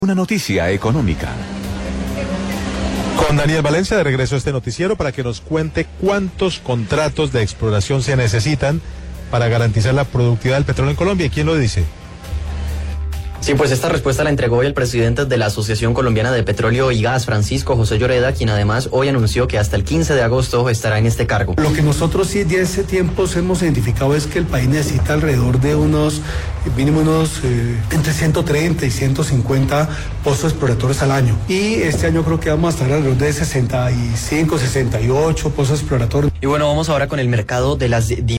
Una noticia económica. Con Daniel Valencia de regreso a este noticiero para que nos cuente cuántos contratos de exploración se necesitan para garantizar la productividad del petróleo en Colombia. ¿Quién lo dice? Sí, pues esta respuesta la entregó hoy el presidente de la Asociación Colombiana de Petróleo y Gas, Francisco José Lloreda, quien además hoy anunció que hasta el 15 de agosto estará en este cargo. Lo que nosotros sí de ese tiempo hemos identificado es que el país necesita alrededor de mínimo entre 130 y 150 pozos exploradores al año. Y este año creo que vamos a estar alrededor de 65, 68 pozos exploradores. Y bueno, vamos ahora con el mercado de las